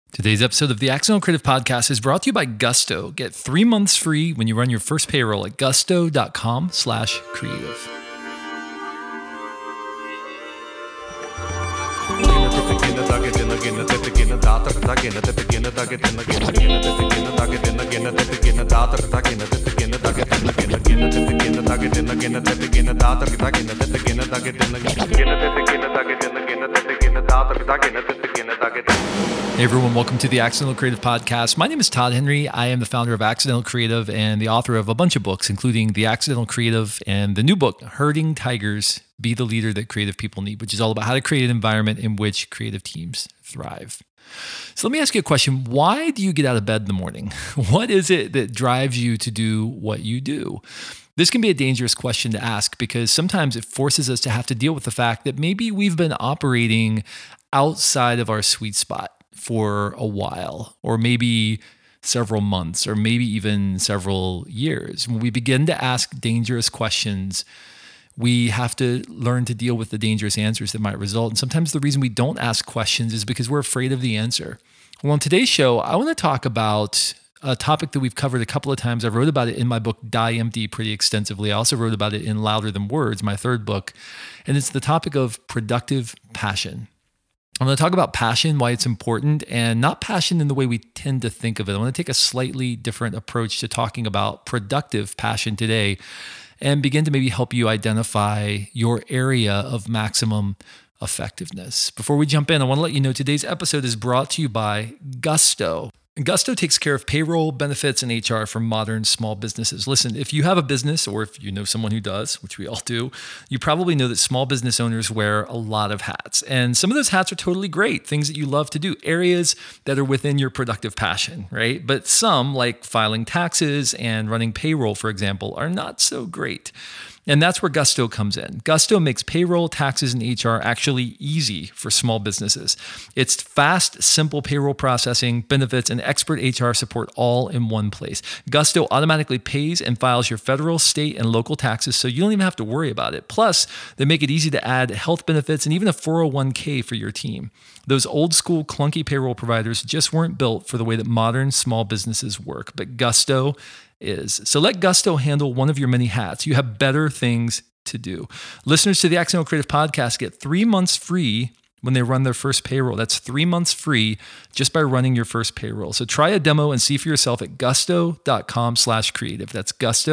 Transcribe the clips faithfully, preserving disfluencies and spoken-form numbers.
Today's episode of the Accidental Creative Podcast is brought to you by Gusto. Get three months free when you run your first payroll at gusto.com slash creative. Hey everyone, welcome to the Accidental Creative Podcast. My name is Todd Henry. I am the founder of Accidental Creative and the author of a bunch of books, including The Accidental Creative and the new book, Herding Tigers, Be the Leader That Creative People Need, which is all about how to create an environment in which creative teams thrive. So let me ask you a question. Why do you get out of bed in the morning? What is it that drives you to do what you do? This can be a dangerous question to ask because sometimes it forces us to have to deal with the fact that maybe we've been operating outside of our sweet spot for a while, or maybe several months, or maybe even several years. When we begin to ask dangerous questions, we have to learn to deal with the dangerous answers that might result. And sometimes the reason we don't ask questions is because we're afraid of the answer. Well, on today's show, I want to talk about a topic that we've covered a couple of times. I wrote about it in my book, Die Empty, pretty extensively. I also wrote about it in Louder Than Words, my third book. And it's the topic of productive passion. I'm going to talk about passion, why it's important, and not passion in the way we tend to think of it. I want to take a slightly different approach to talking about productive passion today and begin to maybe help you identify your area of maximum effectiveness. Before we jump in, I want to let you know today's episode is brought to you by Gusto. Gusto takes care of payroll, benefits, and H R for modern small businesses. Listen, if you have a business or if you know someone who does, which we all do, you probably know that small business owners wear a lot of hats. And some of those hats are totally great, things that you love to do, areas that are within your productive passion, right? But some, like filing taxes and running payroll, for example, are not so great. And that's where Gusto comes in. Gusto makes payroll, taxes, and H R actually easy for small businesses. It's fast, simple payroll processing, benefits, and expert H R support all in one place. Gusto automatically pays and files your federal, state, and local taxes, so you don't even have to worry about it. Plus, they make it easy to add health benefits and even a four oh one k for your team. Those old school clunky payroll providers just weren't built for the way that modern small businesses work, but Gusto is. So let Gusto handle one of your many hats. You have better things to do. Listeners to the Accidental Creative Podcast get three months free when they run their first payroll. That's three months free just by running your first payroll. So try a demo and see for yourself at gusto.com slash creative. That's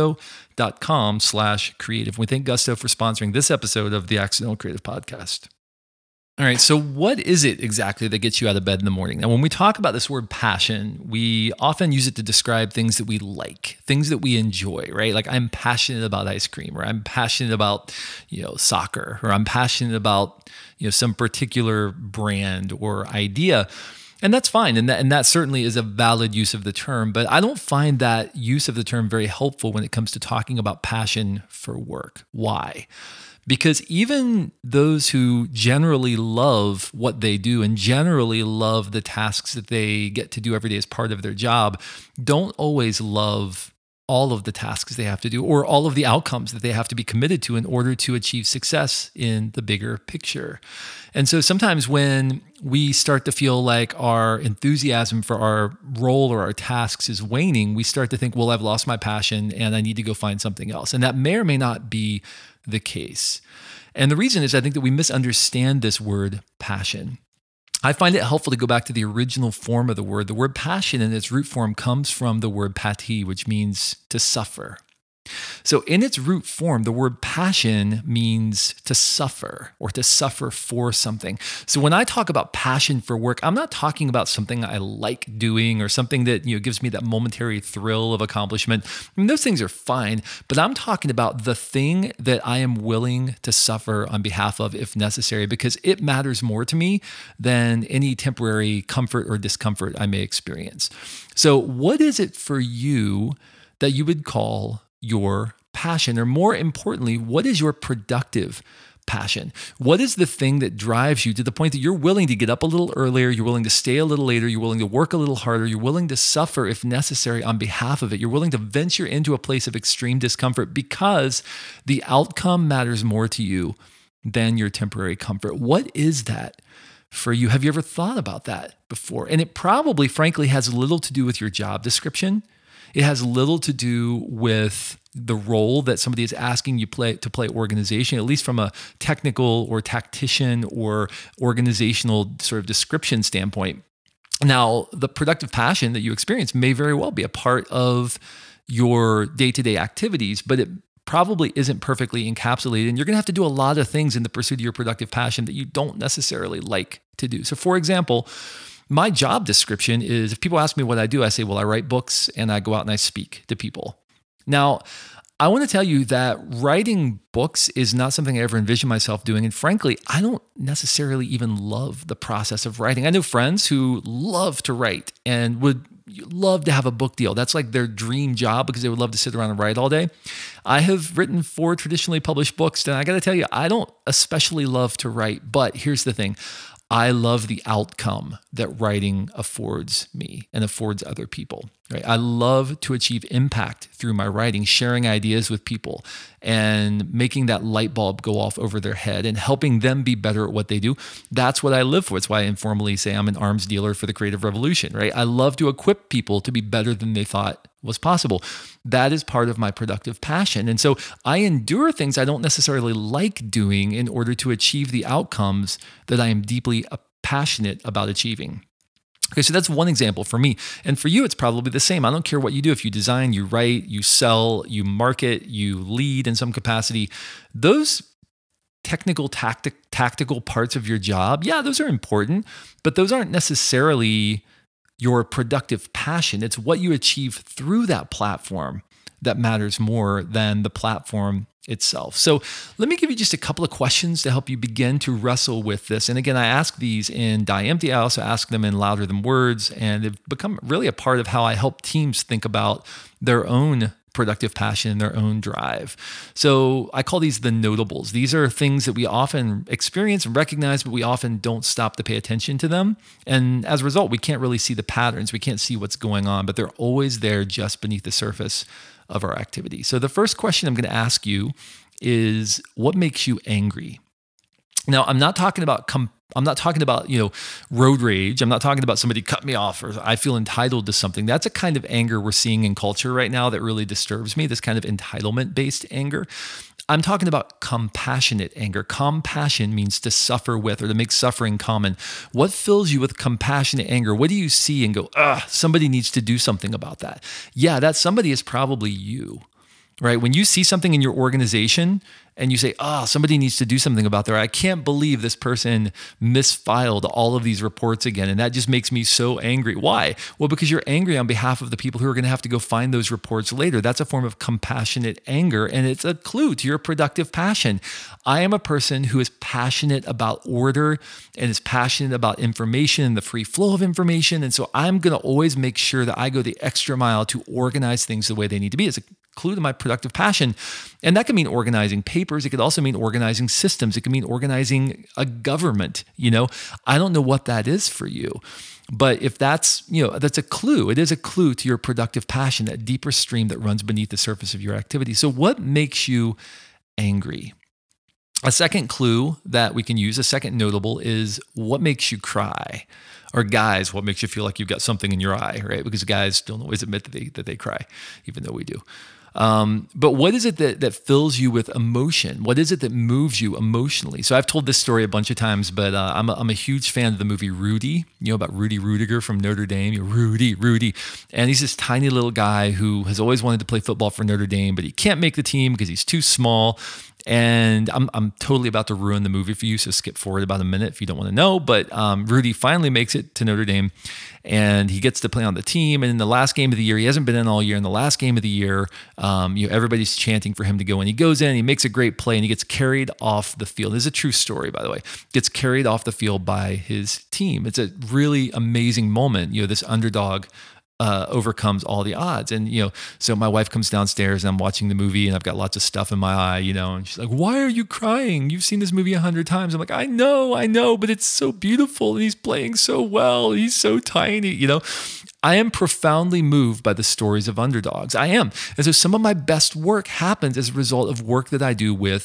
gusto.com slash creative. We thank Gusto for sponsoring this episode of the Accidental Creative Podcast. All right, so what is it exactly that gets you out of bed in the morning? Now, when we talk about this word passion, we often use it to describe things that we like, things that we enjoy, right? Like I'm passionate about ice cream, or I'm passionate about, you know, soccer, or I'm passionate about, you know, some particular brand or idea. And that's fine. And that, and that certainly is a valid use of the term, but I don't find that use of the term very helpful when it comes to talking about passion for work. Why? Because even those who generally love what they do and generally love the tasks that they get to do every day as part of their job don't always love all of the tasks they have to do or all of the outcomes that they have to be committed to in order to achieve success in the bigger picture. And so sometimes when we start to feel like our enthusiasm for our role or our tasks is waning, we start to think, well, I've lost my passion and I need to go find something else. And that may or may not be the case. And the reason is I think that we misunderstand this word passion. I find it helpful to go back to the original form of the word. The word passion in its root form comes from the word pati, which means to suffer. So in its root form, the word passion means to suffer or to suffer for something. So when I talk about passion for work, I'm not talking about something I like doing or something that, you know, gives me that momentary thrill of accomplishment. I mean, those things are fine, but I'm talking about the thing that I am willing to suffer on behalf of if necessary, because it matters more to me than any temporary comfort or discomfort I may experience. So what is it for you that you would call your passion? Or more importantly, what is your productive passion? What is the thing that drives you to the point that you're willing to get up a little earlier, you're willing to stay a little later, you're willing to work a little harder, you're willing to suffer if necessary on behalf of it, you're willing to venture into a place of extreme discomfort because the outcome matters more to you than your temporary comfort? What is that for you? Have you ever thought about that before? And it probably, frankly, has little to do with your job description. It has little to do with the role that somebody is asking you play to play organization, at least from a technical or tactician or organizational sort of description standpoint. Now, the productive passion that you experience may very well be a part of your day-to-day activities, but it probably isn't perfectly encapsulated. And you're going to have to do a lot of things in the pursuit of your productive passion that you don't necessarily like to do. So for example, my job description is, if people ask me what I do, I say, well, I write books and I go out and I speak to people. Now, I want to tell you that writing books is not something I ever envisioned myself doing. And frankly, I don't necessarily even love the process of writing. I know friends who love to write and would love to have a book deal. That's like their dream job because they would love to sit around and write all day. I have written four traditionally published books, and I got to tell you, I don't especially love to write. But here's the thing. I love the outcome that writing affords me and affords other people. Right? I love to achieve impact through my writing, sharing ideas with people and making that light bulb go off over their head and helping them be better at what they do. That's what I live for. It's why I informally say I'm an arms dealer for the creative revolution, right? I love to equip people to be better than they thought was possible. That is part of my productive passion. And so I endure things I don't necessarily like doing in order to achieve the outcomes that I am deeply passionate about achieving. Okay, so that's one example for me. And for you, it's probably the same. I don't care what you do. If you design, you write, you sell, you market, you lead in some capacity, those technical, tactic, tactical parts of your job, yeah, those are important, but those aren't necessarily your productive passion. It's what you achieve through that platform that matters more than the platform itself. So let me give you just a couple of questions to help you begin to wrestle with this. And again, I ask these in Die Empty. I also ask them in Louder Than Words, and they've become really a part of how I help teams think about their own productive passion and their own drive. So I call these the notables. These are things that we often experience and recognize, but we often don't stop to pay attention to them. And as a result, we can't really see the patterns. We can't see what's going on, but they're always there just beneath the surface of our activity. So the first question I'm going to ask you is, what makes you angry? Now, I'm not talking about com- I'm not talking about, you know, road rage. I'm not talking about somebody cut me off or I feel entitled to something. That's a kind of anger we're seeing in culture right now that really disturbs me, this kind of entitlement-based anger. I'm talking about compassionate anger. Compassion means to suffer with or to make suffering common. What fills you with compassionate anger? What do you see and go, ah, somebody needs to do something about that? Yeah, that somebody is probably you. Right? When you see something in your organization and you say, oh, somebody needs to do something about that. I can't believe this person misfiled all of these reports again. And that just makes me so angry. Why? Well, because you're angry on behalf of the people who are going to have to go find those reports later. That's a form of compassionate anger. And it's a clue to your productive passion. I am a person who is passionate about order and is passionate about information and the free flow of information. And so I'm going to always make sure that I go the extra mile to organize things the way they need to be. It's a clue to my productive passion. And that can mean organizing papers. It could also mean organizing systems. It can mean organizing a government. You know, I don't know what that is for you, but if that's, you know, that's a clue. It is a clue to your productive passion, that deeper stream that runs beneath the surface of your activity. So what makes you angry? A second clue that we can use, a second notable, is what makes you cry? Or guys, what makes you feel like you've got something in your eye, right? Because guys don't always admit that they, that they cry, even though we do. Um, but what is it that, that fills you with emotion? What is it that moves you emotionally? So I've told this story a bunch of times, but uh, I'm, a, I'm a huge fan of the movie Rudy, you know, about Rudy Rudiger from Notre Dame. You know, Rudy, Rudy. And he's this tiny little guy who has always wanted to play football for Notre Dame, but he can't make the team because he's too small. And I'm I'm totally about to ruin the movie for you, so skip forward about a minute if you don't want to know. But um, Rudy finally makes it to Notre Dame, and he gets to play on the team. And in the last game of the year, he hasn't been in all year. In the last game of the year, um, you know, everybody's chanting for him to go in. He goes in, he makes a great play, and he gets carried off the field. This is a true story, by the way. Gets carried off the field by his team. It's a really amazing moment. You know, this underdog Uh, overcomes all the odds. And, you know, so my wife comes downstairs and I'm watching the movie and I've got lots of stuff in my eye, you know, and she's like, why are you crying? You've seen this movie a hundred times. I'm like, I know, I know, but it's so beautiful and he's playing so well. He's so tiny, you know. I am profoundly moved by the stories of underdogs. I am. And so some of my best work happens as a result of work that I do with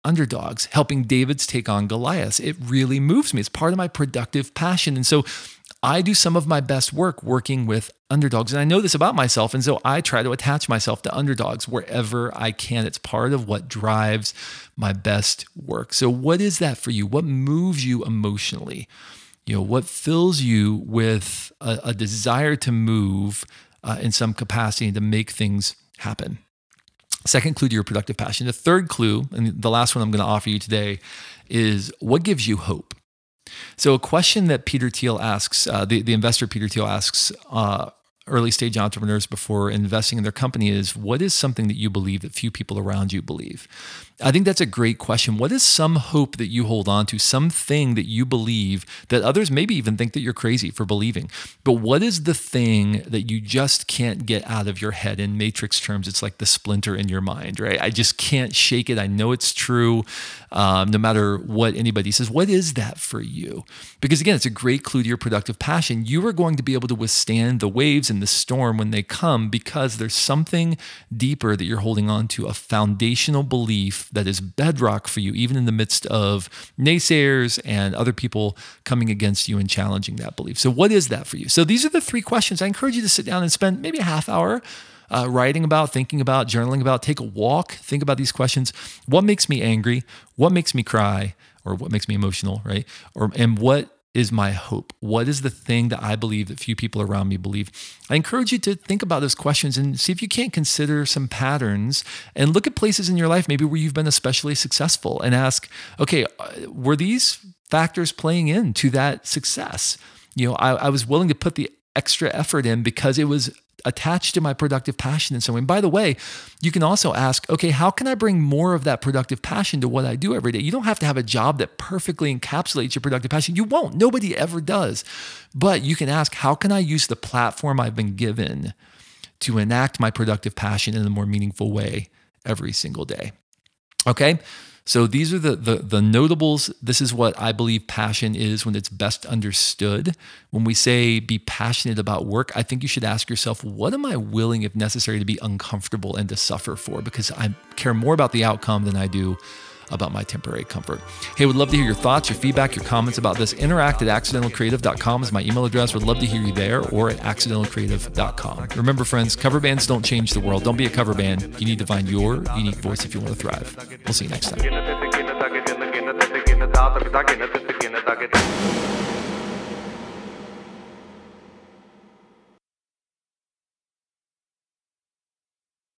underdogs, helping David's take on Goliath. It really moves me. It's part of my productive passion. And so I do some of my best work working with underdogs. And I know this about myself. And so I try to attach myself to underdogs wherever I can. It's part of what drives my best work. So what is that for you? What moves you emotionally? You know, what fills you with a, a desire to move uh, in some capacity to make things happen? Second clue to your productive passion. The third clue, and the last one I'm going to offer you today, is what gives you hope? So a question that Peter Thiel asks, uh, the, the investor Peter Thiel asks uh, early stage entrepreneurs before investing in their company is, what is something that you believe that few people around you believe? I think that's a great question. What is some hope that you hold on to, something that you believe that others maybe even think that you're crazy for believing? But what is the thing that you just can't get out of your head? In Matrix terms, it's like the splinter in your mind, right? I just can't shake it. I know it's true, um, no matter what anybody says. What is that for you? Because again, it's a great clue to your productive passion. You are going to be able to withstand the waves and the storm when they come because there's something deeper that you're holding on to, a foundational belief that is bedrock for you, even in the midst of naysayers and other people coming against you and challenging that belief. So what is that for you? So these are the three questions. I encourage you to sit down and spend maybe a half hour uh, writing about, thinking about, journaling about, take a walk, think about these questions. What makes me angry? What makes me cry? Or what makes me emotional, right? Or and what is my hope? What is the thing that I believe that few people around me believe? I encourage you to think about those questions and see if you can't consider some patterns and look at places in your life maybe where you've been especially successful and ask, okay, were these factors playing into that success? You know, I, I was willing to put the extra effort in because it was attached to my productive passion in some way. And by the way, you can also ask, okay, how can I bring more of that productive passion to what I do every day? You don't have to have a job that perfectly encapsulates your productive passion. You won't. Nobody ever does. But you can ask, how can I use the platform I've been given to enact my productive passion in a more meaningful way every single day? Okay? So these are the, the the notables. This is what I believe passion is when it's best understood. When we say be passionate about work, I think you should ask yourself, what am I willing, if necessary, to be uncomfortable and to suffer for? Because I care more about the outcome than I do about my temporary comfort. Hey, would love to hear your thoughts, your feedback, your comments about this. Interact at accidental creative dot com is my email address. Would love to hear you there, or at accidental creative dot com. Remember, friends, cover bands don't change the world. Don't be a cover band. You need to find your unique voice if you want to thrive. We'll see you next time.